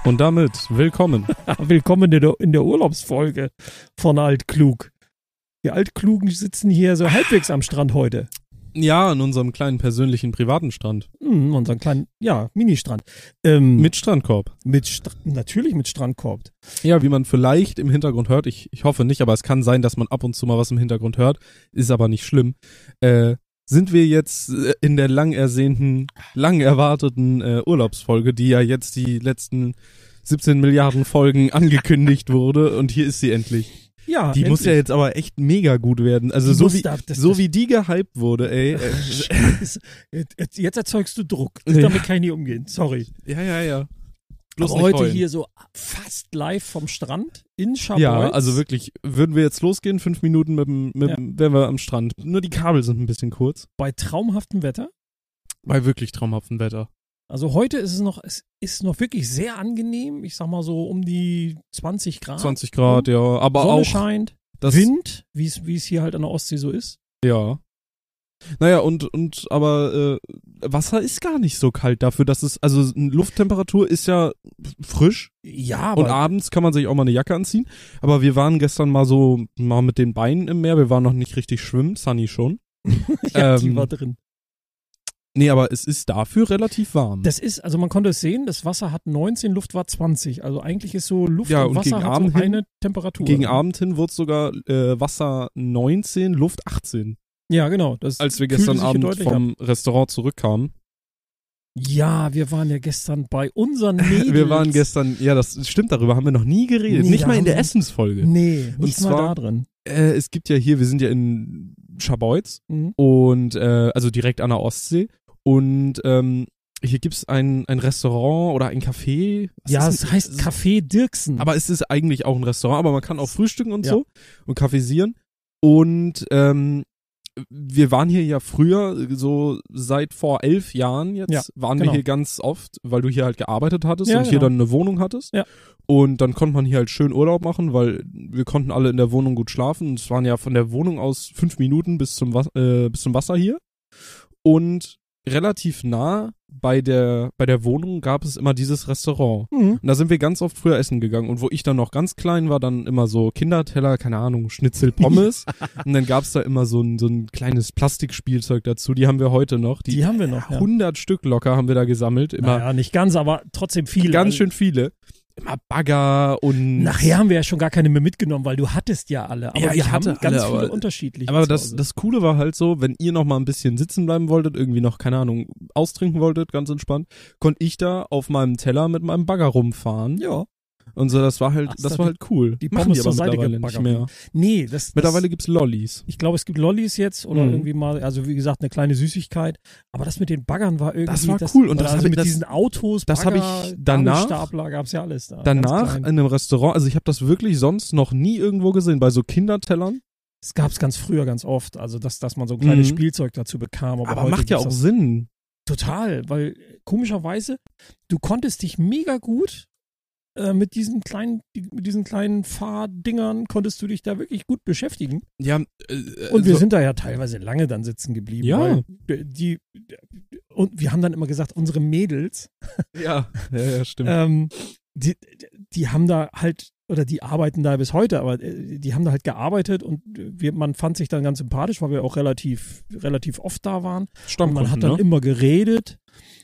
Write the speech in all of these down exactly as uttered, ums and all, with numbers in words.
Und damit willkommen. Willkommen in der, in der Urlaubsfolge von Altklug. Die Altklugen sitzen hier so halbwegs am Strand heute. Ja, an unserem kleinen persönlichen privaten Strand. Mhm, unseren kleinen, ja, Ministrand. Ähm, mit Strandkorb. Mit Stra- natürlich mit Strandkorb. Ja, wie man vielleicht im Hintergrund hört, ich, ich hoffe nicht, aber es kann sein, dass man ab und zu mal was im Hintergrund hört, ist aber nicht schlimm. Äh, sind wir jetzt in der lang ersehnten, lang erwarteten äh, Urlaubsfolge, die ja jetzt die letzten siebzehn Milliarden Folgen angekündigt wurde, und hier ist sie endlich. Ja, die endlich. muss ja jetzt aber echt mega gut werden. Also Die so muss wie da- das- so das- wie die gehypt wurde, ey. Äh, Scheiße. Jetzt, jetzt erzeugst du Druck. Damit kann ich nicht umgehen. Sorry. ja, ja, ja. Bloß Aber nicht heute heulen. hier so fast live vom Strand in Scharbeutz. Ja, also wirklich, würden wir jetzt losgehen, fünf Minuten mit dem, mit, Ja. dem- wären wir am Strand. Nur die Kabel sind ein bisschen kurz. Bei traumhaftem Wetter. Bei wirklich traumhaftem Wetter. Also heute ist es noch, es ist noch wirklich sehr angenehm. Ich sag mal so um die zwanzig Grad. zwanzig Grad, ja. Aber Sonne auch scheint. das, Wind, wie es wie es hier halt an der Ostsee so ist. ja. Naja, und, und, aber, äh, Wasser ist gar nicht so kalt dafür, dass es, also Lufttemperatur ist ja frisch. Ja, Und aber abends kann man sich auch mal eine Jacke anziehen. Aber wir waren gestern mal so, mal mit den Beinen im Meer. Wir waren noch nicht richtig schwimmen, Sunny schon. ja, die ähm, war drin. Nee, aber es ist dafür relativ warm. Das ist, also man konnte es sehen, das Wasser hat neunzehn, Luft war zwanzig. Also eigentlich ist so Luft Ja, und und Wasser gegen hat Abend so hin- eine Temperatur. Gegen Abend hin wurde sogar äh, Wasser neunzehn, Luft achtzehn. Ja, genau. Das Als wir kühlte gestern sich hier Abend deutlich vom Restaurant zurückkamen. ab. Ja, wir waren ja gestern bei unseren Mädels. Wir waren gestern, ja, das stimmt, darüber haben wir noch nie geredet. Nee, nicht da mal in haben der wir- Essensfolge. Nee, nicht Und mal zwar- da drin. Äh, es gibt ja hier, wir sind ja in Scharbeutz Mhm. und äh, also direkt an der Ostsee. Und ähm, hier gibt's ein, ein Restaurant oder ein Café. Was Ja, ist es ein- heißt Café Dirksen. Aber es ist eigentlich auch ein Restaurant, aber man kann auch frühstücken und Ja. so und kaffeesieren. Und ähm, wir waren hier ja früher, so seit vor elf Jahren jetzt, Ja, waren genau. wir hier ganz oft, weil du hier halt gearbeitet hattest Ja, und hier genau. dann eine Wohnung hattest. Ja. Und dann konnte man hier halt schön Urlaub machen, weil wir konnten alle in der Wohnung gut schlafen. Und es waren ja von der Wohnung aus fünf Minuten bis zum, Was- äh, bis zum Wasser hier. Und relativ nah bei der, bei der Wohnung gab es immer dieses Restaurant. Mhm. Und da sind wir ganz oft früher essen gegangen. Und wo ich dann noch ganz klein war, dann immer so Kinderteller, keine Ahnung, Schnitzel, Pommes. Und dann gab's da immer so ein, so ein kleines Plastikspielzeug dazu. Die haben wir heute noch. Die, Die haben wir noch, ja. hundert Stück locker haben wir da gesammelt. Immer Naja, nicht ganz, aber trotzdem viel. ganz Also, schön viele. Immer Bagger und... Nachher haben wir ja schon gar keine mehr mitgenommen, weil du hattest ja alle. Aber Ja, wir ich hatte haben ganz alle, viele aber- unterschiedliche. Aber zu das, Hause. das Coole war halt so, wenn ihr noch mal ein bisschen sitzen bleiben wolltet, irgendwie noch, keine Ahnung, austrinken wolltet, ganz entspannt, konnte ich da auf meinem Teller mit meinem Bagger rumfahren. Ja. Und so, das war halt, Hast das du war halt cool. die Machen Pommes die aber zur Seite mittlerweile nicht gebaggert. mehr. Nee, das, das Mittlerweile gibt's Lollis. ich glaube, es gibt Lollis jetzt oder Mhm. irgendwie mal, also wie gesagt, eine kleine Süßigkeit. Aber das mit den Baggern war irgendwie. Das war cool. Und das also hab ich- mit das- diesen Autos, das hab ich Bagger, danach- Stapler, gab's ja alles da. Ganz Danach klein. in einem Restaurant, also ich habe das wirklich sonst noch nie irgendwo gesehen, bei so Kindertellern. Das gab's ganz früher ganz oft. Also, dass, dass man so ein kleines Mhm. Spielzeug dazu bekam. Aber, Aber heute macht ja gibt's auch das Sinn. total, weil komischerweise, du konntest dich mega gut äh, mit diesen kleinen, mit diesen kleinen Fahrdingern konntest du dich da wirklich gut beschäftigen. Ja, äh, Und wir so- sind da ja teilweise lange dann sitzen geblieben. Ja. Weil die, und wir haben dann immer gesagt, unsere Mädels, ja, ja, ja, stimmt. ähm, die, die haben da halt, oder die arbeiten da bis heute, aber äh, die haben da halt gearbeitet und wir, man fand sich dann ganz sympathisch, weil wir auch relativ, relativ oft da waren. Und man hat dann ne? immer geredet.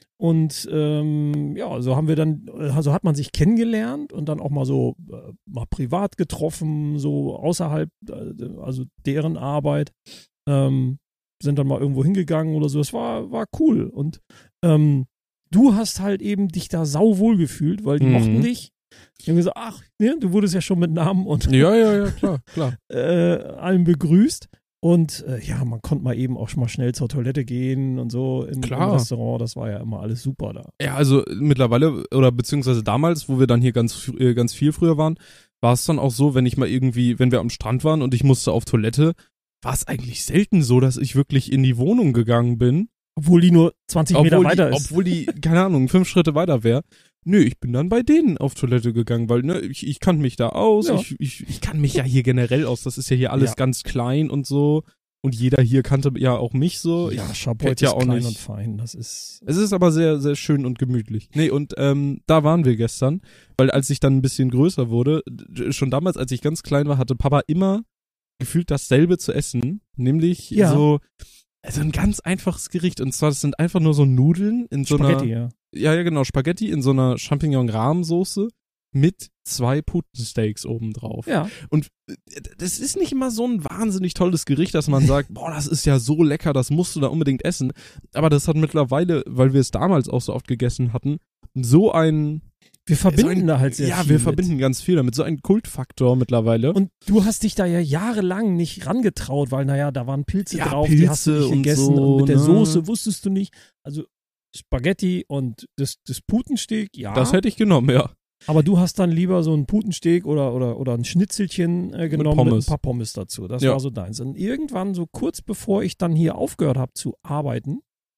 Und ähm, ja, so haben wir dann, also hat man sich kennengelernt und dann auch mal so äh, mal privat getroffen, so außerhalb, äh, also deren Arbeit, ähm, sind dann mal irgendwo hingegangen oder so. Es war, war cool. Und ähm, du hast halt eben dich da sauwohl gefühlt, weil die Mhm. mochten dich. Die haben gesagt, ach, ne, du wurdest ja schon mit Namen und Ja, ja, ja, klar, klar. äh, allen begrüßt. Und äh, ja, man konnte mal eben auch schon mal schnell zur Toilette gehen und so im, im Klar. Restaurant. Das war ja immer alles super da. Ja, also mittlerweile oder beziehungsweise damals, wo wir dann hier ganz fr- äh, ganz viel früher waren, war es dann auch so, wenn ich mal irgendwie, wenn wir am Strand waren und ich musste auf Toilette, war es eigentlich selten so, dass ich wirklich in die Wohnung gegangen bin, Obwohl die nur zwanzig Meter obwohl weiter die, ist. obwohl die, keine Ahnung, fünf Schritte weiter wäre. Nö, ich bin dann bei denen auf Toilette gegangen, weil ne, ich, ich kann mich da aus, Ja. ich, ich, ich kann mich ja hier generell aus, das ist ja hier alles Ja. ganz klein und so. Und jeder hier kannte ja auch mich so. Ja, ich Schaboid ja ist auch klein nicht. und fein, das ist... Es ist aber sehr, sehr schön und gemütlich. Nee, und ähm, da waren wir gestern, weil als ich dann ein bisschen größer wurde, schon damals, als ich ganz klein war, hatte Papa immer gefühlt dasselbe zu essen, nämlich Ja. so also ein ganz einfaches Gericht. Und zwar, das sind einfach nur so Nudeln in so Spaghetti, einer, ja. ja, ja, genau, Spaghetti in so einer Champignon-Rahmsoße mit zwei Putensteaks obendrauf. Ja, Und das ist nicht immer so ein wahnsinnig tolles Gericht, dass man sagt, boah, das ist ja so lecker, das musst du da unbedingt essen. Aber das hat mittlerweile, weil wir es damals auch so oft gegessen hatten, so ein... wir verbinden so ein, da halt sehr ja, viel wir mit. verbinden ganz viel damit. So ein Kultfaktor mittlerweile. Und du hast dich da ja jahrelang nicht rangetraut, weil, naja, da waren Pilze Ja, drauf, die hast du Pilze nicht und gegessen. so, und mit der ne? Soße wusstest du nicht. Also Spaghetti und das, das Putensteak, ja. Das hätte ich genommen, ja. Aber du hast dann lieber so ein Putensteak oder, oder, oder ein Schnitzelchen äh, genommen mit, Pommes. ein paar Pommes dazu. Das Ja. war so deins. Und irgendwann, so kurz bevor ich dann hier aufgehört habe zu arbeiten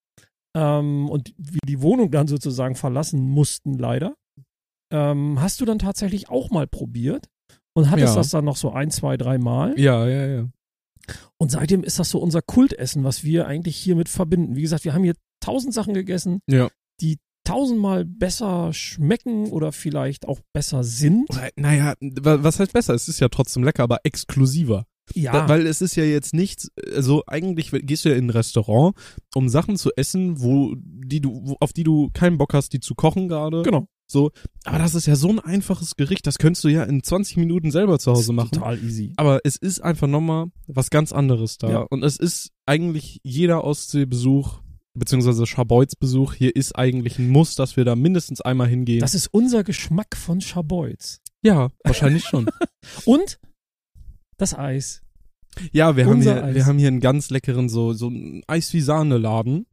ähm, und wir die Wohnung dann sozusagen verlassen mussten, leider, ähm, hast du dann tatsächlich auch mal probiert und hattest Ja. das dann noch so ein, zwei, drei Mal. Ja, ja, ja. Und seitdem ist das so unser Kultessen, was wir eigentlich hiermit verbinden. Wie gesagt, wir haben hier tausend Sachen gegessen, Ja. die tausendmal besser schmecken oder vielleicht auch besser sind. Oder, naja, wa- was heißt besser? Es ist ja trotzdem lecker, aber exklusiver. Ja, Da, weil es ist ja jetzt nichts, also eigentlich gehst du ja in ein Restaurant, um Sachen zu essen, wo die du, wo, auf die du keinen Bock hast, die zu kochen gerade. genau. So, aber das ist ja so ein einfaches Gericht, das könntest du ja in zwanzig Minuten selber zu Hause machen. Total easy. Aber es ist einfach nochmal was ganz anderes da. Ja. Und es ist eigentlich jeder Ostseebesuch, beziehungsweise Schaboids Besuch, hier ist eigentlich ein Muss, dass wir da mindestens einmal hingehen. Das ist unser Geschmack von Schaboids. ja, wahrscheinlich schon. Und das Eis. Ja, wir haben Unser hier, Eis. wir haben hier einen ganz leckeren, so, so ein Eis wie Sahne-Laden.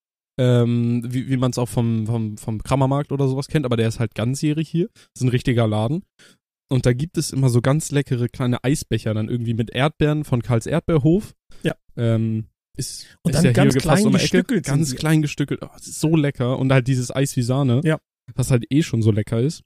Ähm, wie, wie man es auch vom, vom, vom Kramermarkt oder sowas kennt, aber der ist halt ganzjährig hier. Das ist ein richtiger Laden. Und da gibt es immer so ganz leckere kleine Eisbecher, dann irgendwie mit Erdbeeren von Karls Erdbeerhof. Ja. Ähm, ist, Und ist dann ja ganz hier fast klein um die Ecke. gestückelt sind Ganz sie. klein gestückelt. Oh, das ist so lecker. Und halt dieses Eis wie Sahne. Ja. Was halt eh schon so lecker ist.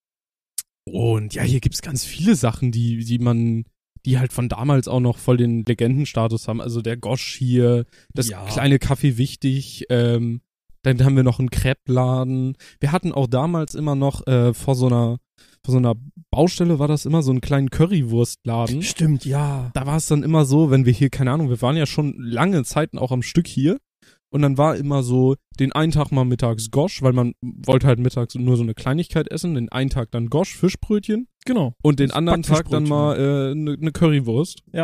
Und ja, hier gibt's ganz viele Sachen, die, die man, die halt von damals auch noch voll den Legendenstatus haben. Also der Gosch hier, das Ja. kleine Café Wichtig, ähm, dann haben wir noch einen Crepe-Laden. Wir hatten auch damals immer noch äh, vor so einer vor so einer Baustelle war das immer so einen kleinen Currywurstladen. Stimmt, ja. Da war es dann immer so, wenn wir hier, keine Ahnung, wir waren ja schon lange Zeiten auch am Stück hier. Und dann war immer so, den einen Tag mal mittags Gosch, weil man wollte halt mittags nur so eine Kleinigkeit essen. Den einen Tag dann Gosch, Fischbrötchen. Genau. Und den Das anderen Tag dann Backfischbrötchen. mal eine äh, ne Currywurst. Ja.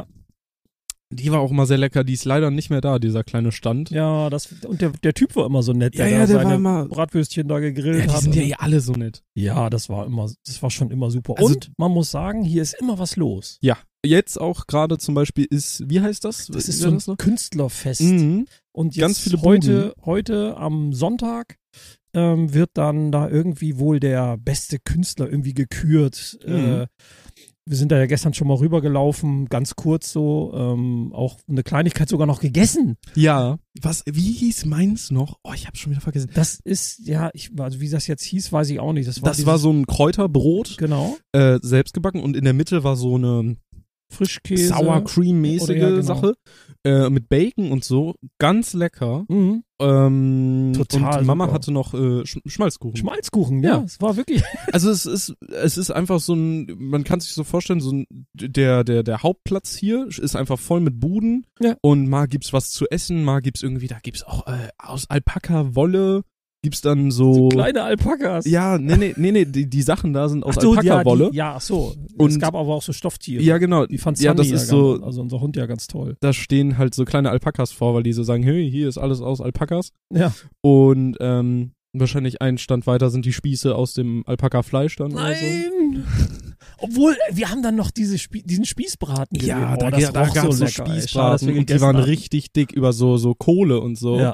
Die war auch immer sehr lecker. Die ist leider nicht mehr da, dieser kleine Stand. Ja, das, und der, der Typ war immer so nett, Ja, der ja, da der seine war immer- Bratwürstchen da gegrillt Ja, die hat. sind ja und- eh alle so nett. ja, das war immer, das war schon immer super. Also- und man muss sagen, hier ist immer was los. Ja. Jetzt auch gerade zum Beispiel ist, wie heißt das? Das ist Wie so war ein noch? Künstlerfest. Mhm. Und jetzt Ganz viele heute, heute am Sonntag ähm, wird dann da irgendwie wohl der beste Künstler irgendwie gekürt. Mhm. Äh, wir sind da ja gestern schon mal rübergelaufen, ganz kurz so, ähm, auch eine Kleinigkeit sogar noch gegessen. Ja. Was, wie hieß meins noch? Oh, ich hab's schon wieder vergessen. Das ist, ja, ich, also wie das jetzt hieß, weiß ich auch nicht. Das war, Das war so ein Kräuterbrot, genau, äh, selbst gebacken und in der Mitte war so eine Frischkäse. Sour Cream-mäßige Oder ja, genau. Sache. Äh, mit Bacon und so. Ganz lecker. Mhm. Ähm, Total und Mama super. hatte noch äh, Sch Schmalzkuchen. Schmalzkuchen, ja, Ja. es war wirklich. Also es ist, es ist einfach so ein, man kann sich so vorstellen, so ein, der, der, der Hauptplatz hier ist einfach voll mit Buden. Ja. Und mal gibt's was zu essen, mal gibt's irgendwie, da gibt's auch äh, aus Alpaka-Wolle, gibt's dann so. Kleine Alpakas. Ja, nee, nee, nee, nee, die, die Sachen da sind aus Ach so, ja, Alpaka-Wolle. die, ja, ach so. Und- es gab aber auch so Stofftiere. Ja, genau. Die fand Ja, Sunny das ja ist so, ganz, also unser Hund ja ganz toll. da stehen halt so kleine Alpakas vor, weil die so sagen, hey, hier ist alles aus Alpakas. Ja. Und ähm, wahrscheinlich einen Stand weiter sind die Spieße aus dem Alpaka-Fleisch dann oder so. Nein! Obwohl, wir haben dann noch diese Spie diesen Spießbraten gesehen. Ja, oh, da, das da roch gab's so lecker, ey. Schade, dass wir Spießbraten und die gegessen waren haben. richtig dick über so so Kohle und so. Ja.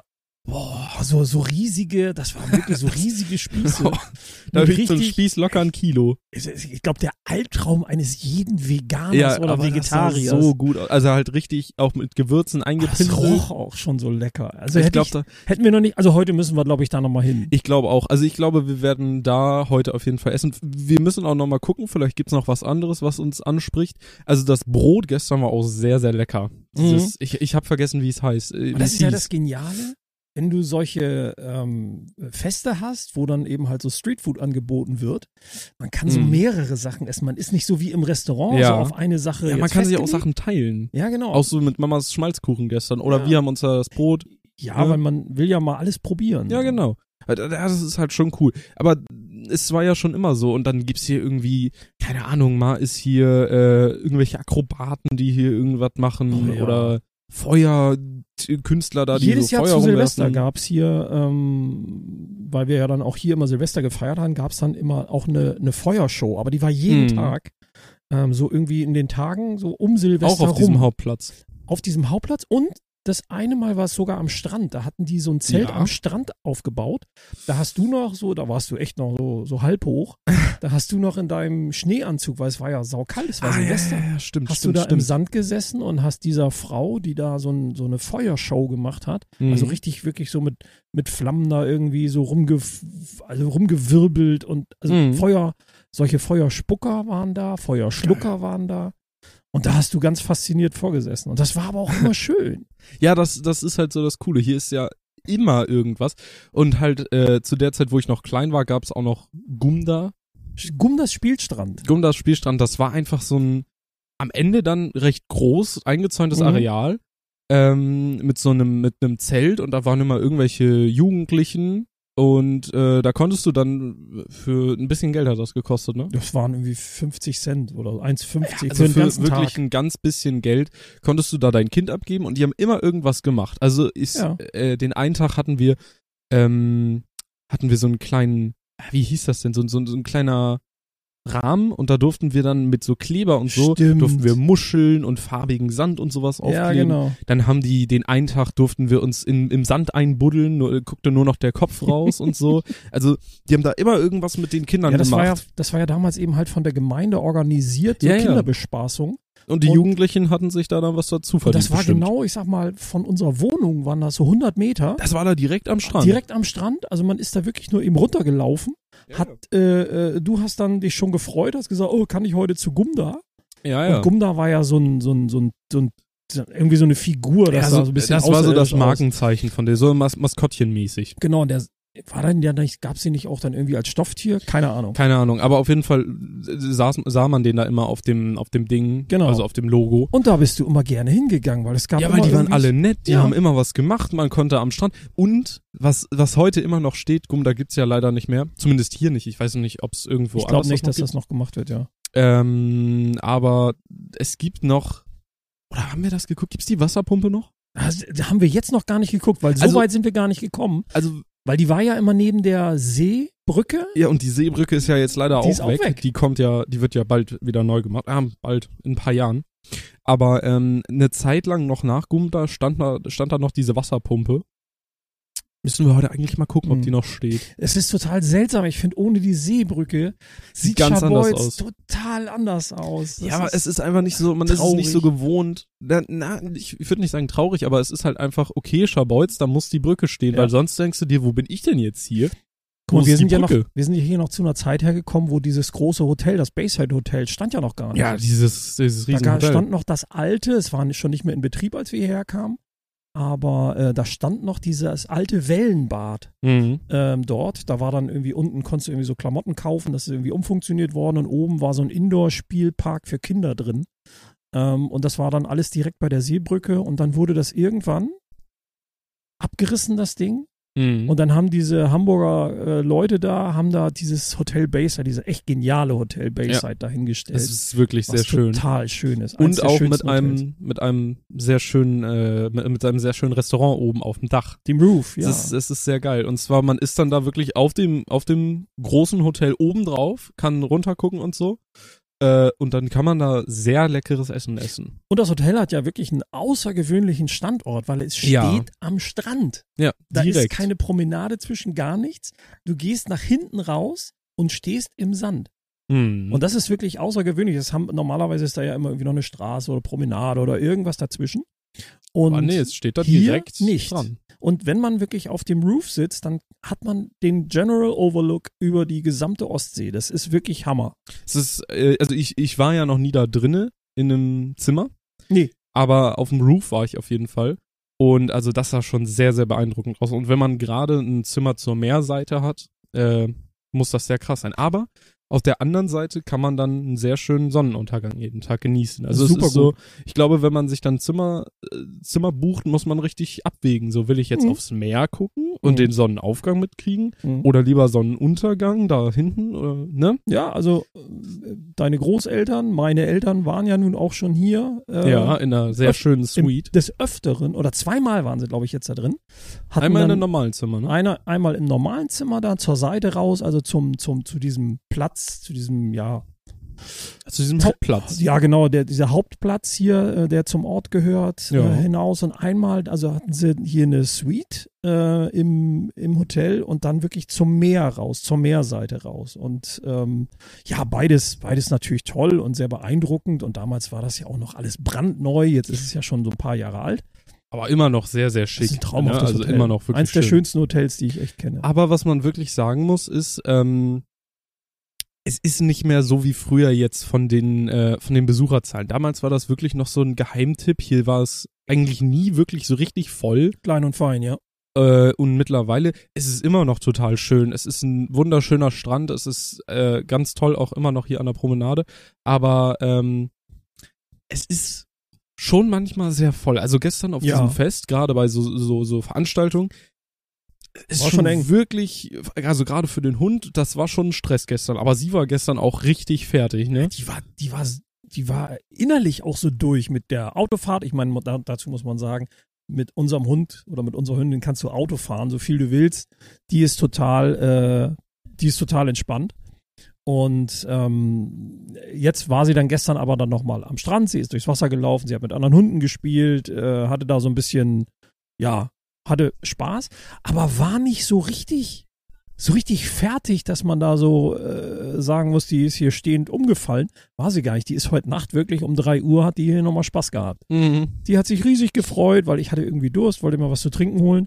Boah, so, so riesige, das waren wirklich so riesige Spieße. Da Mit wiegt so ein Spieß locker ein Kilo. Ich glaube, der Albtraum eines jeden Veganers Ja, oder aber Vegetariers. das sah so gut aus. Also halt richtig auch mit Gewürzen Ah, das eingepinselt. roch auch schon so lecker. Also Ich hätte glaub, ich, da- hätten wir noch nicht, also heute müssen wir, glaube ich, da nochmal hin. Ich glaube auch. Also ich glaube, wir werden da heute auf jeden Fall essen. Wir müssen auch nochmal gucken. Vielleicht gibt's noch was anderes, was uns anspricht. Also das Brot gestern war auch sehr, sehr lecker. Dieses, ich ich habe vergessen, wie es heißt. Äh, Und wie das es ist ja hieß. das Geniale, wenn du solche ähm, Feste hast, wo dann eben halt so Streetfood angeboten wird. Man kann so Mhm. mehrere Sachen essen. Man ist nicht so wie im Restaurant, Ja. so auf eine Sache. Ja, man jetzt kann sich auch festgelegt. Sachen teilen. Ja, genau. Auch so mit Mamas Schmalzkuchen gestern. Oder Ja. wir haben uns da das Brot. ja, Ja. weil man will ja mal alles probieren. Ja, genau. Ja, Das ist halt schon cool. Aber es war ja schon immer so. Und dann gibt's hier irgendwie, keine Ahnung, mal ist hier äh, irgendwelche Akrobaten, die hier irgendwas machen. Oh, ja. Oder Feuerkünstler da, die Jedes so Jahr Feuer zu Silvester rumwerfen. gab's hier, ähm, weil wir ja dann auch hier immer Silvester gefeiert haben, gab's dann immer auch eine, eine Feuershow. Aber die war jeden Mhm. Tag, ähm, so irgendwie in den Tagen, so um Silvester Auch auf rum. diesem Hauptplatz. auf diesem Hauptplatz und das eine Mal war es sogar am Strand. Da hatten die so ein Zelt Ja. am Strand aufgebaut. Da hast du noch so, da warst du echt noch so, so halb hoch. Da hast du noch in deinem Schneeanzug, weil es war ja saukalt, es war Ah, ja, Silvester. ja, ja, stimmt, Hast stimmt, du da stimmt. im Sand gesessen und hast dieser Frau, die da so, ein, so eine Feuershow gemacht hat, Mhm. also richtig wirklich so mit, mit Flammen da irgendwie so rumge, also rumgewirbelt und also Mhm. Feuer, solche Feuerspucker waren da, Feuerschlucker waren da. Und da hast du ganz fasziniert vorgesessen. Und das war aber auch immer schön. Ja, das, das ist halt so das Coole. Hier ist ja immer irgendwas. Und halt äh, zu der Zeit, wo ich noch klein war, gab's auch noch Gumda. Gumdas Spielstrand. Gumdas Spielstrand, das war einfach so ein am Ende dann recht groß eingezäuntes Mhm. Areal ähm, mit so einem mit einem Zelt und da waren immer irgendwelche Jugendlichen und äh, da konntest du dann für ein bisschen Geld hat das gekostet, ne? Das waren irgendwie fünfzig Cent oder eins fünfzig Also für den für ganzen wirklich Tag. ein ganz bisschen Geld konntest du da dein Kind abgeben und die haben immer irgendwas gemacht. Also ist Ja. äh, den einen Tag hatten wir ähm, hatten wir so einen kleinen, wie hieß das denn, so, so, so ein kleiner Rahmen und da durften wir dann mit so Kleber und so, Stimmt. durften wir Muscheln und farbigen Sand und sowas aufkleben. Ja, genau. Dann haben die, den einen Tag durften wir uns in, im Sand einbuddeln, nur, guckte nur noch der Kopf raus und so. Also, die haben da immer irgendwas mit den Kindern Ja, das war ja, gemacht. das war ja damals eben halt von der Gemeinde organisiert, so Ja, ja. Kinderbespaßung. Und die und- Jugendlichen hatten sich da dann was dazu Und verdient. das war bestimmt. genau, ich sag mal, von unserer Wohnung waren das so hundert Meter. Das war da direkt am Strand. Direkt am Strand. Also man ist da wirklich nur eben runtergelaufen. Ja, Hat, äh, äh, du hast dann dich schon gefreut, hast gesagt, oh, kann ich heute zu Gumda? ja, ja. Und Gumda war ja so ein, so ein, so ein, so ein irgendwie so eine Figur, das ja, sah so, so ein bisschen das war so das außerirdisch aus. Markenzeichen von der, so Mas Maskottchenmäßig. Genau, und der war dann ja nicht, gab's den nicht auch dann irgendwie als Stofftier? Keine Ahnung. Keine Ahnung, aber auf jeden Fall saß, sah man den da immer auf dem, auf dem Ding, Genau. also auf dem Logo. Und da bist du immer gerne hingegangen, weil es gab Ja, immer weil die waren irgendwie- alle nett, die Ja. haben immer was gemacht, man konnte am Strand. Und was, was heute immer noch steht, Gumm, da gibt's ja leider nicht mehr, zumindest hier nicht, ich weiß noch nicht, ob es irgendwo Ich glaube anders nicht, noch dass gibt. das noch gemacht wird, ja. Ähm, aber es gibt noch, oder haben wir das geguckt, gibt's die Wasserpumpe noch? Das, da haben wir jetzt noch gar nicht geguckt, weil so Also- weit sind wir gar nicht gekommen. Also, Weil die war ja immer neben der Seebrücke. ja, und die Seebrücke ist ja jetzt leider Die auch, ist auch weg. weg. Die kommt ja, die wird ja bald wieder neu gemacht. Ah, bald, in ein paar Jahren. Aber ähm, eine Zeit lang noch nach Gumda stand da, stand da noch diese Wasserpumpe. Müssen wir heute eigentlich mal gucken, ob Hm. die noch steht. Es ist total seltsam. Ich finde, ohne die Seebrücke sieht ganz anders Scharbeutz aus. total anders aus. Das Ja, aber ist- es ist einfach nicht so, man ist es traurig. nicht so gewohnt. Na, na ich, ich würde nicht sagen traurig, aber es ist halt einfach, okay, Scharbeutz, da muss die Brücke stehen, Ja. weil sonst denkst du dir, wo bin ich denn jetzt hier? Guck Wo mal, wir ist die sind ja noch, Brücke? wir sind ja hier noch zu einer Zeit hergekommen, wo dieses große Hotel, das Bayside Hotel, stand ja noch gar nicht. Ja, dieses, dieses da riesen gar- Hotel. stand noch das alte, es war schon nicht mehr in Betrieb, als wir hierher kamen. Aber äh, da stand noch dieses alte Wellenbad Mhm. ähm, dort. Da war dann irgendwie unten, konntest du irgendwie so Klamotten kaufen, das ist irgendwie umfunktioniert worden und oben war so ein Indoor-Spielpark für Kinder drin. Ähm, und das war dann alles direkt bei der Seebrücke und dann wurde das irgendwann abgerissen, das Ding. Mhm. Und dann haben diese Hamburger äh, Leute da, haben da dieses Hotel Bayside, diese echt geniale Hotel Bayside dahingestellt. Es ist wirklich sehr was schön. total schön ist. Eins Und der auch mit schönsten Hotels. einem, mit einem sehr schönen, äh, mit, mit einem sehr schönen Restaurant oben auf dem Dach. Dem Roof, ja. Es ist, es ist sehr geil. Und zwar, man ist dann da wirklich auf dem, auf dem großen Hotel oben drauf, kann runtergucken und so. Äh, und dann kann man da sehr leckeres Essen essen. Und das Hotel hat ja wirklich einen außergewöhnlichen Standort, weil es steht Ja. am Strand. Ja, Da direkt. ist keine Promenade zwischen, gar nichts. Du gehst nach hinten raus und stehst im Sand. Hm. Und das ist wirklich außergewöhnlich. Das haben, normalerweise ist da ja immer irgendwie noch eine Straße oder Promenade oder irgendwas dazwischen. Und Aber nee, es steht da hier direkt nicht. dran. Und wenn man wirklich auf dem Roof sitzt, dann hat man den General Overlook über die gesamte Ostsee. Das ist wirklich Hammer. Es ist, äh, also ich, ich war ja noch nie da drinne in einem Zimmer. Nee. Aber auf dem Roof war ich auf jeden Fall. Und also das sah schon sehr, sehr beeindruckend aus. Und wenn man gerade ein Zimmer zur Meerseite hat, äh, muss das sehr krass sein. Aber auf der anderen Seite kann man dann einen sehr schönen Sonnenuntergang jeden Tag genießen. Also Super es ist so, ich glaube, wenn man sich dann Zimmer, äh, Zimmer bucht, muss man richtig abwägen. So, will ich jetzt Mhm. aufs Meer gucken und Mhm. den Sonnenaufgang mitkriegen Mhm. oder lieber Sonnenuntergang da hinten, oder, ne? Ja, also äh, deine Großeltern, meine Eltern waren ja nun auch schon hier. Äh, Ja, in einer sehr öf- schönen im, Suite. des Öfteren, oder zweimal waren sie, glaube ich, jetzt da drin. Hatten Einmal in dann einem normalen Zimmer, ne? Einer, einmal im normalen Zimmer da zur Seite raus, also zum, zum, zu diesem Platz, zu diesem, ja, Zu diesem Hauptplatz. ja genau, der, dieser Hauptplatz hier, äh, der zum Ort gehört, Ja. äh, hinaus. Und einmal, also hatten sie hier eine Suite äh, im, im Hotel und dann wirklich zum Meer raus, zur Meerseite raus. Und ähm, ja, beides, beides natürlich toll und sehr beeindruckend. Und damals war das ja auch noch alles brandneu. Jetzt ist es ja schon so ein paar Jahre alt. Aber immer noch sehr, sehr schick. Das ist ein traumhaftes ne? Also Hotel. immer noch wirklich Eins der schön. schönsten Hotels, die ich echt kenne. Aber was man wirklich sagen muss, ist, ähm, es ist nicht mehr so wie früher jetzt von den, äh, von den Besucherzahlen. Damals war das wirklich noch so ein Geheimtipp. Hier war es eigentlich nie wirklich so richtig voll. Klein und fein, ja. Äh, und mittlerweile ist es immer noch total schön. Es ist ein wunderschöner Strand. Es ist äh, ganz toll auch immer noch hier an der Promenade. Aber ähm, es ist schon manchmal sehr voll. Also gestern auf Ja. diesem Fest, gerade bei so, so, so Veranstaltungen, ist War schon schon eng. wirklich, also gerade für den Hund, das war schon Stress gestern. Aber sie war gestern auch richtig fertig, ne? Die war, die war, die war innerlich auch so durch mit der Autofahrt. Ich meine, da, dazu muss man sagen, mit unserem Hund oder mit unserer Hündin kannst du Auto fahren, so viel du willst. Die ist total, äh, die ist total entspannt. Und ähm, jetzt war sie dann gestern aber dann nochmal am Strand. Sie ist durchs Wasser gelaufen, sie hat mit anderen Hunden gespielt, äh, hatte da so ein bisschen, ja, hatte Spaß, aber war nicht so richtig, so richtig fertig, dass man da so äh, sagen muss, die ist hier stehend umgefallen. War sie gar nicht. Die ist heute Nacht wirklich um drei Uhr, hat die hier nochmal Spaß gehabt. Mhm. Die hat sich riesig gefreut, weil ich hatte irgendwie Durst, wollte mir was zu trinken holen.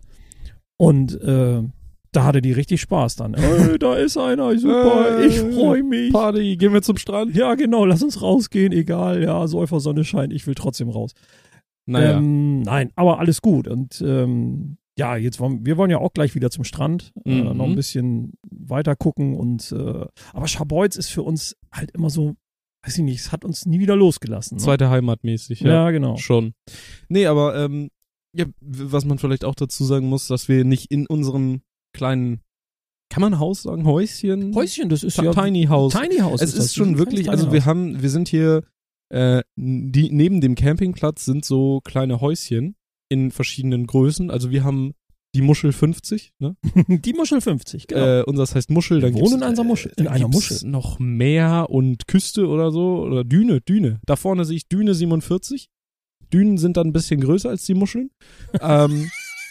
Und äh, da hatte die richtig Spaß dann. Hey, da ist einer, super, Äh, ich freue mich. Party, gehen wir zum Strand? Ja, genau, lass uns rausgehen, egal, ja, Säufer, Sonne scheint, ich will trotzdem raus. Naja. Ähm, nein, aber alles gut. Und ähm, ja, jetzt wollen wir wollen ja auch gleich wieder zum Strand, äh, Mhm. noch ein bisschen weiter gucken. Und äh, aber Scharbeutz ist für uns halt immer so, weiß ich nicht, es hat uns nie wieder losgelassen. Ne? Zweite Heimat mäßig, ja. Ja, genau. Schon. Nee, aber ähm, ja, was man vielleicht auch dazu sagen muss, dass wir nicht in unserem kleinen, kann man Haus sagen, Häuschen? Häuschen, das ist Ti- ja Tiny House. Tiny House. Es das. ist schon ein wirklich, kleines also Tiny wir haben, wir sind hier, äh, die, neben dem Campingplatz sind so kleine Häuschen in verschiedenen Größen. Also wir haben die Muschel fünfzig, ne? Haus. Die Muschel fünfzig, genau. Äh, unseres heißt Muschel. Dann Wir gibt's, wohnen in einer Muschel- in dann einer gibt's Muschel. noch Meer und Küste oder so. Oder Düne, Düne. Da vorne sehe ich Düne siebenundvierzig. Dünen sind dann ein bisschen größer als die Muscheln. ähm,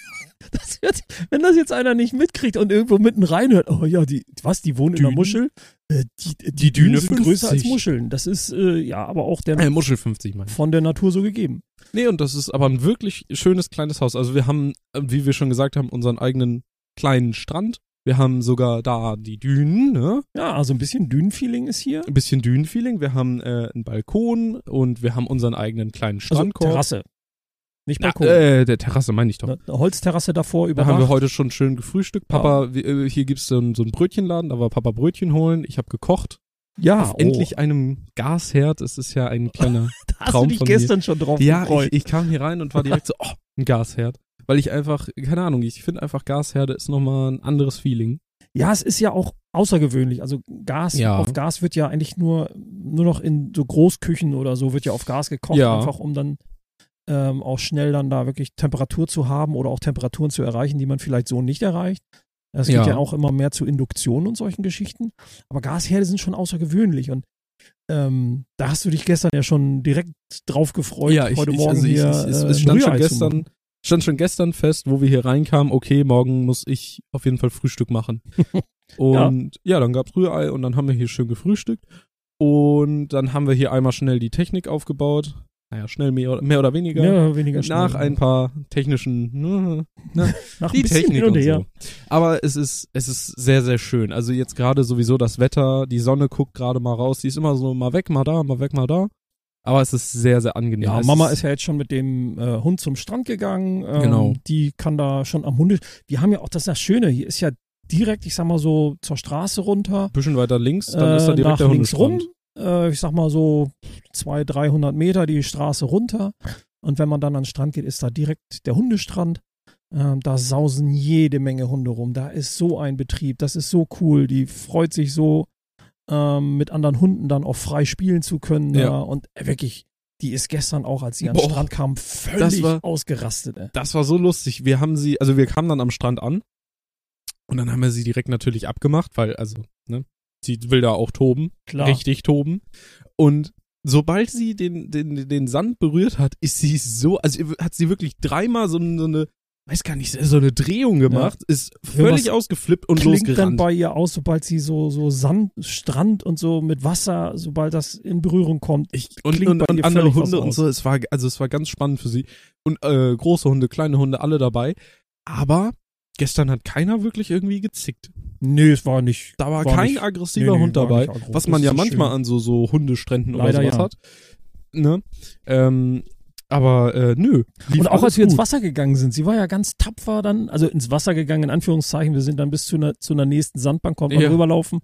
Das wird, wenn das jetzt einer nicht mitkriegt und irgendwo mitten reinhört, oh ja, die, was, die wohnen in einer Dünen? Muschel? Äh, die, die, Die Düne sind größer als fünfzig. Muscheln. Das ist, äh, ja, aber auch der, äh, Muschel fünfzig, meine ich. von der Natur so gegeben. Nee, und das ist aber ein wirklich schönes kleines Haus. Also wir haben, äh, wie wir schon gesagt haben, unseren eigenen kleinen Strand. Wir haben sogar da die Dünen, ne? Ja, also ein bisschen Dünenfeeling ist hier. Ein bisschen Dünenfeeling. Wir haben äh, einen Balkon und wir haben unseren eigenen kleinen Also Strandkorb. Terrasse. Nicht Na, Balkon. äh, der Terrasse meine ich doch. Eine Holzterrasse davor Da überdacht. haben wir heute schon schön gefrühstückt. Papa, wir, äh, hier gibt's so, einen- so einen Brötchenladen, da war Papa Brötchen holen. Ich habe gekocht. ja, Auf oh, endlich einem Gasherd. Es ist ja ein kleiner da hast Traum du dich von gestern schon drauf Ja, gefreut. ich, ich kam hier rein und war direkt so, oh, ein Gasherd. Weil ich einfach, keine Ahnung, ich finde einfach Gasherde ist nochmal ein anderes Feeling. Ja, es ist ja auch außergewöhnlich. Also Gas, Ja. auf Gas wird ja eigentlich nur, nur noch in so Großküchen oder so wird ja auf Gas gekocht, Ja. einfach um dann ähm, auch schnell dann da wirklich Temperatur zu haben oder auch Temperaturen zu erreichen, die man vielleicht so nicht erreicht. Es geht Ja. ja auch immer mehr zu Induktion und solchen Geschichten. Aber Gasherde sind schon außergewöhnlich. Und Ähm, da hast du dich gestern ja schon direkt drauf gefreut, Ja, ich, heute ich, Morgen also ich, hier ich, es, äh, es stand ein schon Rührei zu gestern, machen. stand schon gestern fest, wo wir hier reinkamen, okay, morgen muss ich auf jeden Fall Frühstück machen. Und ja, ja dann gab's Rührei und dann haben wir hier schön gefrühstückt. Und dann haben wir hier einmal schnell die Technik aufgebaut. Naja, schnell mehr oder, mehr oder weniger. Mehr oder weniger schnell. Nach ein paar technischen, ne, ne, Nach ein die bisschen Technik hin und und her. so. Aber es ist, es ist sehr, sehr schön. Also jetzt gerade sowieso das Wetter, die Sonne guckt gerade mal raus, die ist immer so mal weg, mal da, mal weg, mal da. Aber es ist sehr, sehr angenehm. Ja, es Mama ist ja jetzt schon mit dem äh, Hund zum Strand gegangen. Ähm, Genau. Die kann da schon am Hunde. Wir haben ja auch, das ist das Schöne, hier ist ja direkt, ich sag mal so, zur Straße runter. ein bisschen weiter links, dann ist da äh, direkt nach der links rum. Hundestrand. Äh, ich sag mal so zweihundert, dreihundert Meter die Straße runter. Und wenn man dann an den Strand geht, ist da direkt der Hundestrand. Ähm, da sausen jede Menge Hunde rum. Da ist so ein Betrieb. Das ist so cool. Die freut sich so, ähm, mit anderen Hunden dann auch frei spielen zu können. Ja. Da. Und äh, wirklich, die ist gestern auch, als sie an Boah, den Strand kam, völlig das war- ausgerastet. Ey. Das war so lustig. Wir haben sie, also wir kamen dann am Strand an und dann haben wir sie direkt natürlich abgemacht, weil, also, ne, sie will da auch toben. Klar. Richtig toben. Und sobald sie den, den, den Sand berührt hat, ist sie so, also hat sie wirklich dreimal so, so eine, weiß gar nicht, so eine Drehung gemacht, ist völlig Irgendwas ausgeflippt und Klingt dann losgerannt. bei ihr aus, sobald sie so, so Sand, Strand und so mit Wasser, sobald das in Berührung kommt. Ich, und klingt und, bei und ihr andere völlig was Hunde und aus. so, es war, also es war ganz spannend für sie. Und äh, große Hunde, kleine Hunde, alle dabei. Aber gestern hat keiner wirklich irgendwie gezickt. Nee, es war nicht. Da war, War kein nicht- aggressiver nee, nee, Hund war dabei, nicht aggro. was Das man ist ja so manchmal schön. an so, so Hundestränden oder Leider sowas ja. hat. Ne? Ähm, aber äh, nö. lief Und auch alles als wir ins gut. Wasser gegangen sind, sie war ja ganz tapfer dann, also ins Wasser gegangen, in Anführungszeichen, wir sind dann bis zu einer, zu einer nächsten Sandbank, konnten wir Ja. rüberlaufen.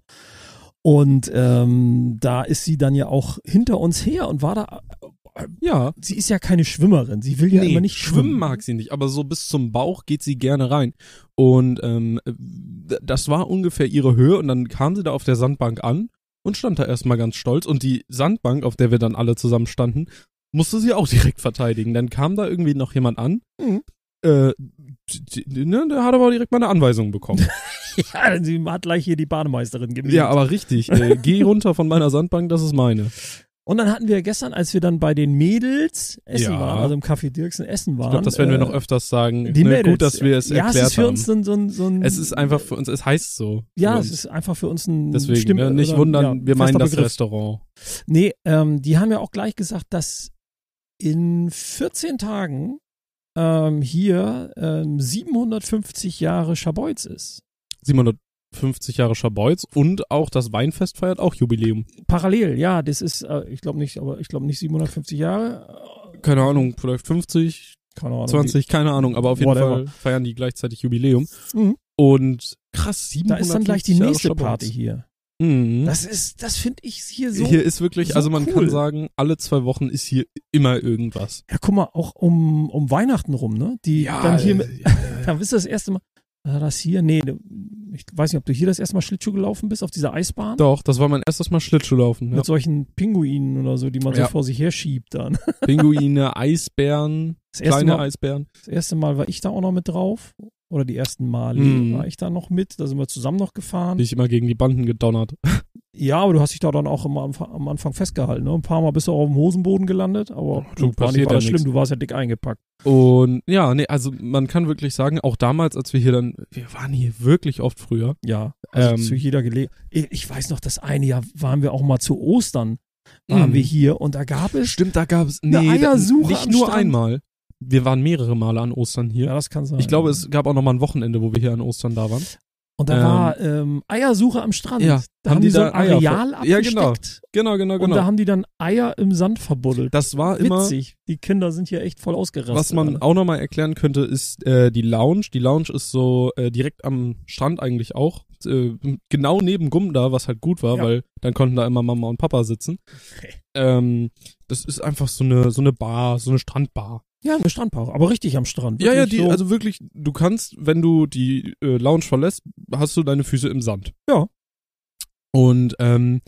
Und ähm, da ist sie dann ja auch hinter uns her und war da, Ja. sie ist ja keine Schwimmerin, sie will ja Nee, immer nicht schwimmen schwimmen. mag sie nicht, aber so bis zum Bauch geht sie gerne rein. Und ähm, das war ungefähr ihre Höhe und dann kam sie da auf der Sandbank an und stand da erstmal ganz stolz. Und die Sandbank, auf der wir dann alle zusammen standen, musste sie auch direkt verteidigen. Dann kam da irgendwie noch jemand an, Mhm. äh, die- die- ne, der hat aber direkt mal eine Anweisung bekommen. Ja, sie hat gleich hier die Bademeisterin gemietet. Ja, aber richtig, äh, geh runter von meiner Sandbank, das ist meine. Und dann hatten wir gestern, als wir dann bei den Mädels essen Ja. waren, also im Café Dirksen essen waren. Ich glaube, das werden wir äh, noch öfters sagen. Die Ne, Mädels. gut, dass wir es ja, erklärt es ist für haben. uns so ein, so ein, so ein Es ist einfach für uns, es heißt so. ja, für es uns. ist einfach für uns ein Deswegen, Stimme- ne, nicht oder, wundern, ja, wir meinen fester das Begriff. Restaurant. Nee, ähm, die haben ja auch gleich gesagt, dass in vierzehn Tagen ähm, hier ähm, siebenhundertfünfzig Jahre Scharbeutz ist. siebenhundertfünfzig Jahre Scharbeutz und auch das Weinfest feiert auch Jubiläum. Parallel, ja, das ist, äh, ich glaube nicht, aber ich glaube nicht siebenhundertfünfzig Jahre. Keine Ahnung, vielleicht fünfzig, Keine Ahnung. zwanzig, keine Ahnung, aber auf jeden Whatever. Fall feiern die gleichzeitig Jubiläum. Mhm. Und krass, Da siebenhundertfünfzig ist dann gleich die Jahre nächste Scharbeutz. Party hier. Mhm. Das ist, das finde ich hier so. hier ist wirklich, so also man cool. kann sagen, alle zwei Wochen ist hier immer irgendwas. Ja, guck mal, auch um, um Weihnachten rum, ne? Die dann hier mit, äh, dann bist du das erste Mal, war das hier? Nee, ich weiß nicht, ob du hier das erste Mal Schlittschuh gelaufen bist, auf dieser Eisbahn? Doch, das war mein erstes Mal Schlittschuhlaufen. Ja. Mit solchen Pinguinen oder so, die man Ja. so vor sich her schiebt dann. Pinguine, Eisbären, Das erste, kleine Mal, Eisbären. das erste Mal war ich da auch noch mit drauf. Oder die ersten Male Mhm. war ich da noch mit. Da sind wir zusammen noch gefahren. Bin ich immer gegen die Banden gedonnert. Ja, aber du hast dich da dann auch immer am, am Anfang festgehalten. Ne? Ein paar Mal bist du auch auf dem Hosenboden gelandet, aber Du, du, war nicht passiert weiter ja schlimm, nix. du warst ja dick eingepackt. Und ja, nee, also man kann wirklich sagen, auch damals, als wir hier dann, wir waren hier wirklich oft früher. Ja, also Ähm. zu jeder Gelegenheit. Ich, ich weiß noch, das eine Jahr waren wir auch mal zu Ostern, waren Mhm. wir hier und da gab es, Stimmt, da gab es, Eine nee, da- Eiersuche nicht am nur Strand. einmal. Wir waren mehrere Male an Ostern hier. ja, das kann sein. Ich glaube, es gab auch noch mal ein Wochenende, wo wir hier an Ostern da waren. Und da ähm, war ähm, Eiersuche am Strand. Ja, da haben haben die die so da ein Eier Areal ver- Ja, genau. abgesteckt Genau, genau, und da genau. haben die dann Eier im Sand verbuddelt. Das war immer, Witzig. Die Kinder sind hier echt voll ausgerastet. was man alle. auch noch mal erklären könnte, ist äh, die Lounge. Die Lounge ist so äh, direkt am Strand eigentlich auch. Äh, genau neben Gumda, was halt gut war, Ja. weil dann konnten da immer Mama und Papa sitzen. Ähm, das ist einfach so eine, so eine Bar, so eine Strandbar. Ja, eine Strandbar, aber richtig am Strand. Ja, ja, Wirklich die, so. also wirklich, du kannst, wenn du die äh, Lounge verlässt, hast du deine Füße im Sand. Ja. Und ähm,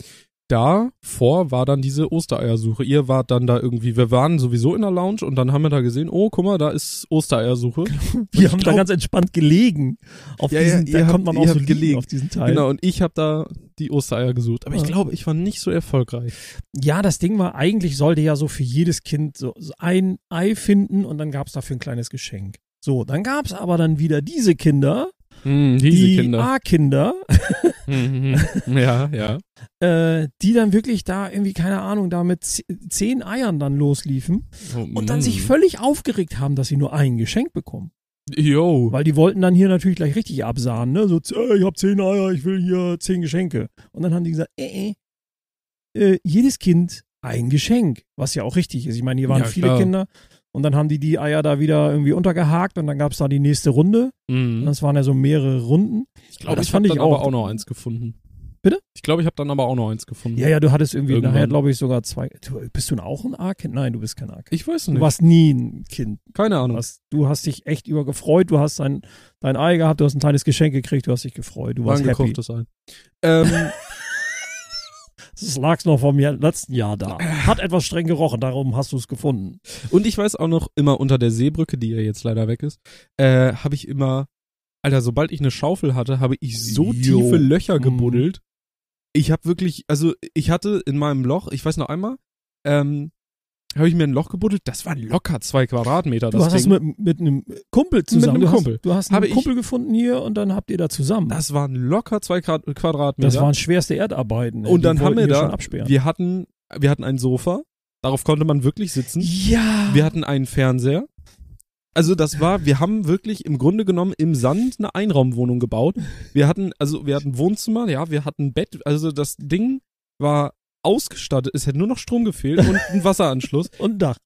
davor war dann diese Ostereiersuche. Ihr wart dann da irgendwie, wir waren sowieso in der Lounge und dann haben wir da gesehen, oh, guck mal, da ist Ostereiersuche. Wir haben glaub, da ganz entspannt gelegen. Auf ja, diesen, ja, da habt, kommt man auch so gelegen auf diesen Teil. Genau, und ich habe da die Ostereier gesucht. Aber ich glaube, ich war nicht so erfolgreich. Ja, das Ding war, eigentlich sollte ja so für jedes Kind so, so ein Ei finden und dann gab es dafür ein kleines Geschenk. So, dann gab es aber dann wieder diese Kinder, Hm, diese die Kinder. A-Kinder, Mhm. Ja, ja. äh, die dann wirklich da irgendwie, keine Ahnung, da mit z- zehn Eiern dann losliefen Oh, und dann sich völlig aufgeregt haben, dass sie nur ein Geschenk bekommen. Yo. Weil die wollten dann hier natürlich gleich richtig absahnen, ne? So, äh, ich hab zehn Eier, ich will hier zehn Geschenke. Und dann haben die gesagt, äh, äh, jedes Kind ein Geschenk, was ja auch richtig ist. Ich meine, hier waren Ja, viele klar. Kinder und dann haben die die Eier da wieder irgendwie untergehakt und dann gab es da die nächste Runde. Und Mhm. das waren ja so mehrere Runden. Ich glaube, das ich fand habe ich dann auch. aber auch noch eins gefunden. Bitte? Ich glaube, ich habe dann aber auch noch eins gefunden. Ja, ja, du hattest irgendwie Irgendwann. nachher, glaube ich, sogar zwei. Du, bist du auch ein A-Kind? Nein, du bist kein A-Kind. Ich weiß Du nicht. warst nie ein Kind. Keine Du Ahnung. hast, du hast dich echt über gefreut, du hast dein, dein Ei gehabt, du hast ein kleines Geschenk gekriegt, du hast dich gefreut, du War warst ein happy. gekochtes Ei. Ähm, Das lag's noch vom Jahr, letzten Jahr da. Hat etwas streng gerochen, darum hast du es gefunden. und ich weiß auch noch, immer unter der Seebrücke, die ja jetzt leider weg ist, äh, habe ich immer, Alter, sobald ich eine Schaufel hatte, habe ich so Jo. tiefe Löcher Mhm. gebuddelt. Ich habe wirklich, also ich hatte in meinem Loch, ich weiß noch einmal, ähm, habe ich mir ein Loch gebuddelt, das waren locker zwei Quadratmeter. Du das hast das Ding. mit, mit einem Kumpel zusammen. einem du Kumpel. Hast, du hast einen Habe ich- Kumpel gefunden hier und dann habt ihr da zusammen. Das waren locker zwei Grad, Quadratmeter. Das waren schwerste Erdarbeiten. ey. Und Die dann haben wollten wir hier schon da, absperren. wir hatten, wir hatten ein Sofa, darauf konnte man wirklich sitzen. Ja. Wir hatten einen Fernseher. Also das war, wir haben wirklich im Grunde genommen im Sand eine Einraumwohnung gebaut. Wir hatten, also wir hatten Wohnzimmer, ja, wir hatten Bett, also das Ding war ausgestattet, es hätte nur noch Strom gefehlt und ein Wasseranschluss. und Dach.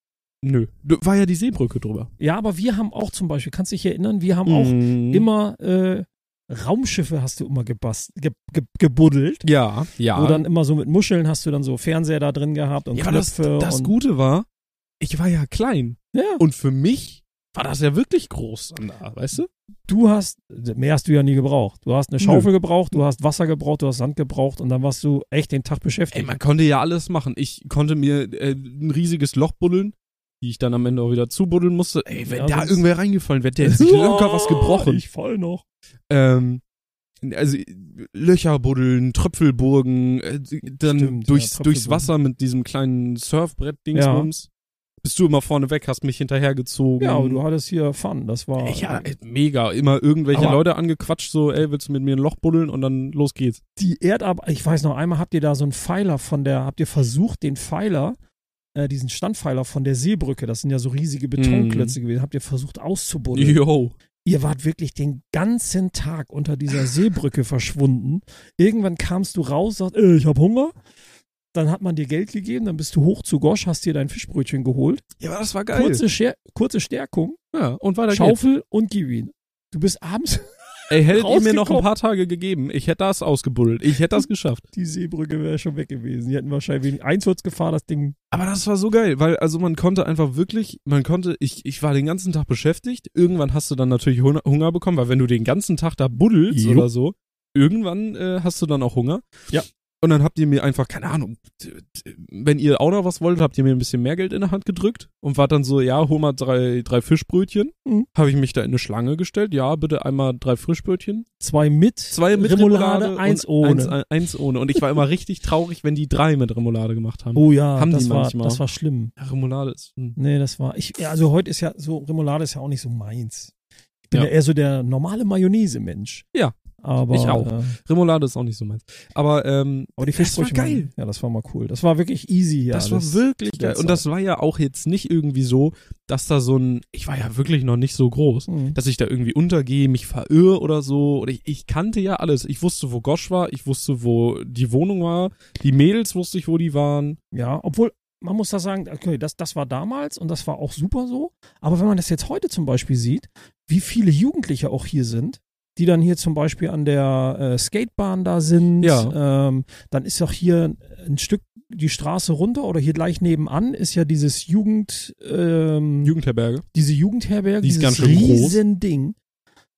Nö, war ja die Seebrücke drüber. Ja, aber wir haben auch zum Beispiel, kannst du dich erinnern, wir haben auch Mhm. immer äh, Raumschiffe hast du immer gebast, ge, ge, gebuddelt. Ja, ja. Wo dann immer so mit Muscheln hast du dann so Fernseher da drin gehabt und ja, aber das, Knöpfe. das und, Gute war, ich war ja klein. Ja, Und für mich war das ja wirklich groß dann da, weißt du? du hast, mehr hast du ja nie gebraucht. Du hast eine Schaufel gebraucht, du hast Wasser gebraucht, du hast Sand gebraucht und dann warst du echt den Tag Ey, beschäftigt. man konnte ja alles machen. Ich konnte mir äh, ein riesiges Loch buddeln, die ich dann am Ende auch wieder zubuddeln musste. Ey, wenn Ja, da sonst- irgendwer reingefallen wäre, der hätte sich locker was gebrochen. Ich fall noch. Ähm, also Löcher buddeln, Tröpfelburgen, äh, dann Stimmt, durchs, ja, durchs Tröpfelburgen. Wasser mit diesem kleinen Surfbrett-Dingsbums. Bist du immer vorne weg, hast mich hinterhergezogen. Ja, aber du hattest hier Fun, das war. Ja, ey, mega. Immer irgendwelche Aber- Leute angequatscht, so, ey, willst du mit mir ein Loch buddeln? Und dann los geht's. Die Erdarbeit, ich weiß noch, einmal habt ihr da so einen Pfeiler von der, habt ihr versucht, den Pfeiler, äh, diesen Standpfeiler von der Seebrücke, das sind ja so riesige Betonklötze gewesen, habt ihr versucht auszubuddeln. Yo. Ihr wart wirklich den ganzen Tag unter dieser Seebrücke verschwunden. Irgendwann kamst du raus, sagst, äh, ich hab Hunger. Dann hat man dir Geld gegeben, dann bist du hoch zu Gosch, hast dir dein Fischbrötchen geholt. Ja, aber das war geil. Kurze, Scher kurze Stärkung, ja, und weiter geht's. Schaufel und gib ihn. Du bist abends, Ey, hättet ihr mir noch rausgekommen. ein paar Tage gegeben, ich hätte das ausgebuddelt. Ich hätte das geschafft. die Seebrücke wäre schon weg gewesen. Die hätten wahrscheinlich wegen Einsturzgefahr das Ding. Aber das war so geil, weil also man konnte einfach wirklich, man konnte, ich, ich war den ganzen Tag beschäftigt. Irgendwann hast du dann natürlich Hunger, Hunger bekommen, weil wenn du den ganzen Tag da buddelst Jo. oder so, irgendwann äh, hast du dann auch Hunger. Ja. Und dann habt ihr mir einfach, keine Ahnung, t- t- wenn ihr auch noch was wolltet, habt ihr mir ein bisschen mehr Geld in der Hand gedrückt und wart dann so, ja, hol mal drei, drei Fischbrötchen. Mhm. Habe ich mich da in eine Schlange gestellt, ja, bitte einmal drei Fischbrötchen. Zwei mit, Zwei mit Remoulade, Remoulade, eins und ohne. Eins, ein- eins ohne. Und ich war immer richtig traurig, wenn die drei mit Remoulade gemacht haben. Oh ja, Haben die das, war, manchmal. das war schlimm. Ja, Remoulade ist. Hm. Nee, das war. Ich, ja, also heute ist ja so, Remoulade ist ja auch nicht so meins. Ich bin Ja. ja, eher so der normale Mayonnaise-Mensch. Ja, Aber, ich auch. Äh, Remoulade ist auch nicht so meins. Aber ähm, aber die Das war Fischbrötchen geil. waren- Ja, das war mal cool. Das war wirklich easy hier. das alles. war wirklich zu der geil. Und das war ja auch jetzt nicht irgendwie so, dass da so ein, ich war ja wirklich noch nicht so groß, Mhm. dass ich da irgendwie untergehe, mich verirre oder so. Oder ich, ich kannte ja alles. Ich wusste, wo Gosch war, ich wusste, wo die Wohnung war, die Mädels wusste ich, wo die waren. Ja, obwohl, man muss da sagen, okay, das, das war damals und das war auch super so. Aber wenn man das jetzt heute zum Beispiel sieht, wie viele Jugendliche auch hier sind, die dann hier zum Beispiel an der äh, Skatebahn da sind, Ja. ähm, dann ist auch hier ein Stück die Straße runter oder hier gleich nebenan ist ja dieses Jugend, ähm, Jugendherberge. diese Jugendherberge, Die ist dieses ganz schön groß. riesen Ding.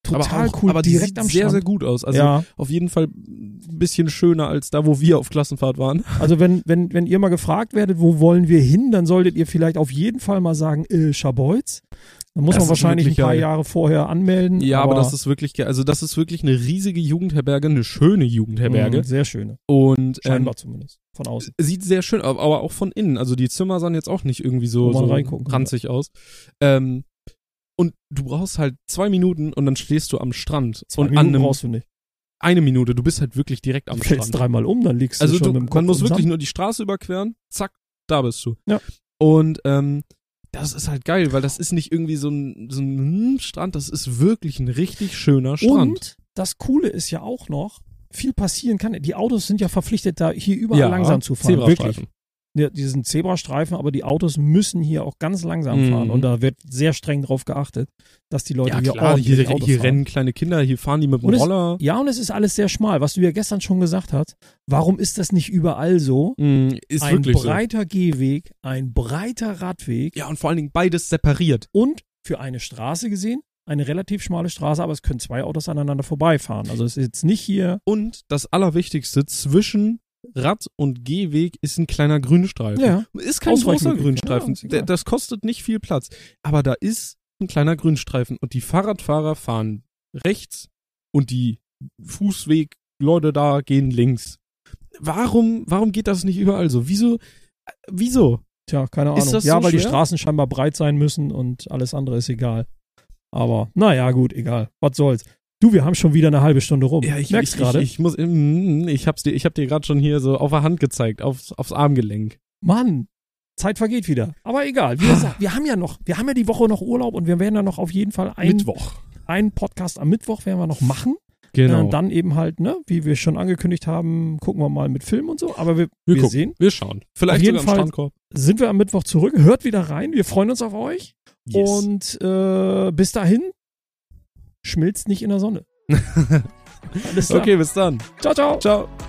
total aber auch, cool, aber die direkt sieht am sehr, Strand. sehr gut aus. Also Ja. auf jeden Fall ein bisschen schöner als da, wo wir auf Klassenfahrt waren. Also wenn, wenn, wenn ihr mal gefragt werdet, wo wollen wir hin, dann solltet ihr vielleicht auf jeden Fall mal sagen, äh, Scharbeutz. Dann muss Das man ist wahrscheinlich ein wirklich paar geil. Jahre vorher anmelden. Ja, aber, aber das ist wirklich, ge- also das ist wirklich eine riesige Jugendherberge, eine schöne Jugendherberge. mh, sehr schöne. Und ähm, Scheinbar zumindest. Von außen. sieht sehr schön aus, aber auch von innen. Also die Zimmer sahen jetzt auch nicht irgendwie so, Wo man so reingucken kann. ranzig aus. Ähm, und du brauchst halt zwei Minuten und dann stehst du am Strand. Zwei und Minuten an einem, brauchst du nicht. eine Minute, du bist halt wirklich direkt am Du fällst Strand. dreimal um, dann liegst du Also schon du, mit dem Kopf man muss im wirklich Sand. nur die Straße überqueren, zack, da bist du. Ja. Und ähm, das ist halt geil, weil das ist nicht irgendwie so ein, so ein Strand, das ist wirklich ein richtig schöner Strand. Und das Coole ist ja auch noch, viel passieren kann. Die Autos sind ja verpflichtet, da hier überall Ja, langsam zu fahren. Zebrastreifen. Wirklich. Ja, die sind Zebrastreifen, aber die Autos müssen hier auch ganz langsam Mhm. fahren. Und da wird sehr streng drauf geachtet, dass die Leute Ja hier klar, ordentlich hier, Auto hier fahren. rennen kleine Kinder, hier fahren die mit dem Und es- Roller. Ja, und es ist alles sehr schmal. Was du ja gestern schon gesagt hast, warum ist das nicht überall so? Mm, ist ein wirklich so. breiter Gehweg, ein breiter Radweg Ja, und vor allen Dingen beides separiert. und für eine Straße gesehen, eine relativ schmale Straße, aber es können zwei Autos aneinander vorbeifahren. Also es ist jetzt nicht hier. Und das Allerwichtigste, zwischen Rad- und Gehweg ist ein kleiner Grünstreifen. Ja. Ist kein Ausweichmöglichkeit. großer Grünstreifen. Ja, ist egal. Der- das kostet nicht viel Platz. Aber da ist ein kleiner Grünstreifen und die Fahrradfahrer fahren rechts und die Fußwegleute da gehen links. Warum, warum geht das nicht überall so? Wieso? äh, Wieso? Tja, keine Ist Ahnung. das Ja, so weil die schwer? Straßen scheinbar breit sein müssen und alles andere ist egal. Aber naja, gut, egal. Was soll's. Du, wir haben schon wieder eine halbe Stunde rum. Ja, ich, Merkst ich, gerade? ich, ich muss, mm, ich hab's dir, ich hab dir gerade schon hier so auf der Hand gezeigt, aufs, aufs Armgelenk. Mann, Zeit vergeht wieder. Aber egal. Wie gesagt, wir haben ja noch, wir haben ja die Woche noch Urlaub und wir werden ja noch auf jeden Fall einen, Mittwoch. einen Podcast am Mittwoch werden wir noch machen. Genau. Äh, dann eben halt, ne, wie wir schon angekündigt haben, gucken wir mal mit Film und so. Aber wir, wir wir gucken, sehen, wir schauen. Vielleicht Auf jeden sogar Fall- am Strandkorb. sind wir am Mittwoch zurück. Hört wieder rein. Wir freuen uns auf euch. Yes. Und äh, bis dahin, schmilzt nicht in der Sonne. Alles klar. Okay, bis dann. Ciao, ciao. Ciao.